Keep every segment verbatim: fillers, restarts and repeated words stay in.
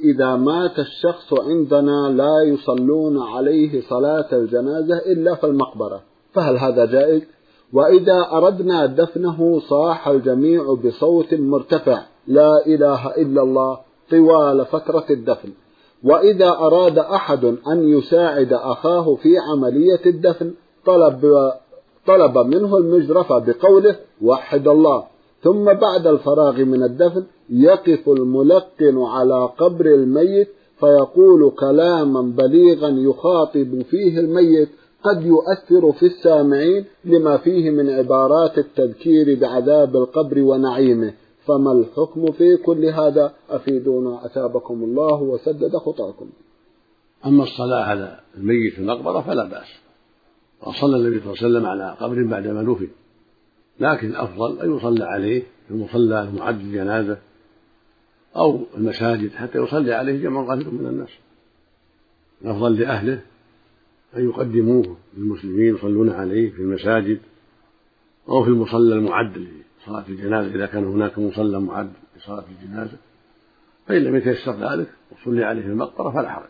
إذا مات الشخص عندنا لا يصلون عليه صلاة الجنازة إلا في المقبرة، فهل هذا جائز؟ وإذا أردنا دفنه صاح الجميع بصوت مرتفع لا إله إلا الله طوال فترة الدفن، وإذا أراد أحد أن يساعد أخاه في عملية الدفن طلب, طلب منه المجرف بقوله وحد الله، ثم بعد الفراغ من الدفن يقف الملقن على قبر الميت فيقول كلاما بليغا يخاطب فيه الميت قد يؤثر في السامعين لما فيه من عبارات التذكير بعذاب القبر ونعيمه، فما الحكم في كل هذا؟ أفيدونا أثابكم الله وسدد خطاكم. أما الصلاة على الميت في المقبرة فلا بأس، وصلى النبي صلى الله عليه وسلم على قبر بعدما دفن، لكن الأفضل أن يصلى عليه في المصلى المعد للجنازة أو المساجد حتى يصلي عليه جمع قليل من الناس. الأفضل لأهله أن يقدموه للمسلمين يصلون عليه في المساجد أو في المصلى المعد لصلاة الجنازة إذا كان هناك مصلى معد لصلاة الجنازة، فإن لم يتيسر ذلك وصلي عليه في المقبرة فلا حرج.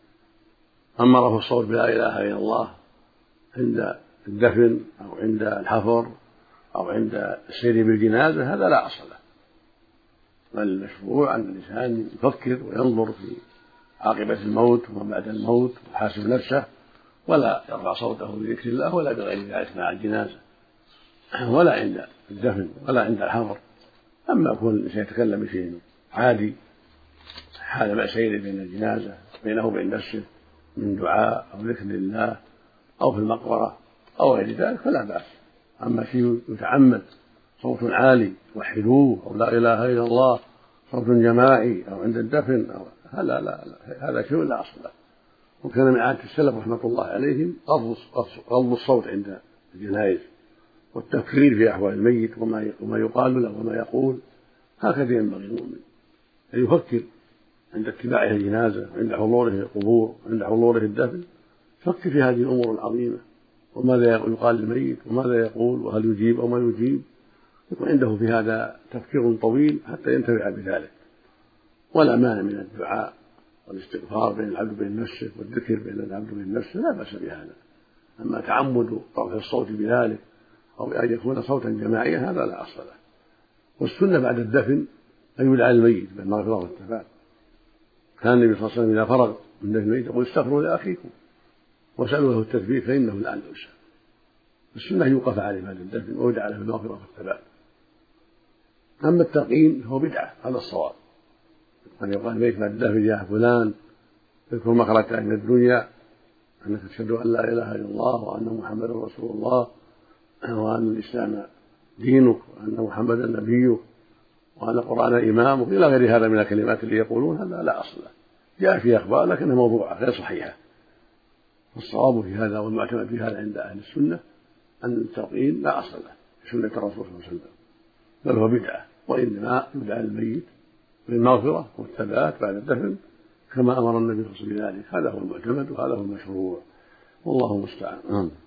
أما رفع الصوت بلا إله إلا الله عند الدفن أو عند الحفر أو عند السير بالجنازة هذا لا أصل له، بل المشروع أن الإنسان يفكر وينظر في عاقبة الموت وما بعد الموت ويحاسب نفسه، ولا يرفع صوته بذكر الله ولا بغير ذلك مع الجنازة ولا عند الدفن ولا عند الحفر. أما يكون الإنسان يتكلم بشيء عادي حال ما سير بين الجنازة بينه وبين نفسه من دعاء أو ذكر لله أو في المقبرة أو غير ذلك فلا بأس. أما شيء يتعمد صوت عالي وحلوه أو لا إله إلا الله صوت جماعي أو عند الدفن أو هذا لا, لا, لا هذا شيء لا أصل له. وكان من عادة السلف رحمة الله عليهم غض الصوت عند الجنائز والتفكير في أحوال الميت وما يقال له وما يقول. هكذا ينبغي المؤمن أن يفكر عند اتباعه الجنازة عند حضوره القبور عند حضوره الدفن، فكر في هذه الأمور العظيمة وماذا يقال للميت وماذا يقول وهل يجيب أو ما يجيب، يكون عنده في هذا تفكير طويل حتى ينتفع بذلك. ولا مانع من الدعاء والاستغفار بين العبد وبين نفسه والذكر بين العبد وبين نفسه لا بأس بهذا. أما تعمد رفع الصوت بذلك أو أن يكون صوتا جماعيا هذا لا أصل له. والسنة بعد الدفن أن يدعى الميت بالمغفرة والثبات. كان النبي صلى الله عليه وسلم إذا فرغ من دفن الميت يقول استغفروا لأخيكم وسألوا له التثبيت فإنه الآن ينسى. السنة يوقف عليه بعد الدفن ويدعى له بالمغفرة والثبات. أما التلقين فهو بدعة على الصواب، أن يقال الميت بعد الدفن يا فلان اذكر مخرجك من الدنيا أنك تشهد أن لا إله إلا الله وأن محمدا رسول الله وأن الإسلام دينك وأن محمدا نبيك وأن القرآن إمامك إلى غير هذا من الكلمات اللي يقولون هذا لا أصل له، جاء في أخبار لكنها موضوعة غير صحيحة. والصواب في هذا والمعتمد في هذا عند أهل السنة أن التلقين لا أصل له في سنة الرسول صلى الله عليه وسلم، بل هو بدعة، وإنما يدعى الميت بالمغفرة والثبات بعد الدفن كما أمر النبي صلى الله عليه وسلم بذلك. هذا هو المعتمد وهذا هو المشروع والله المستعان.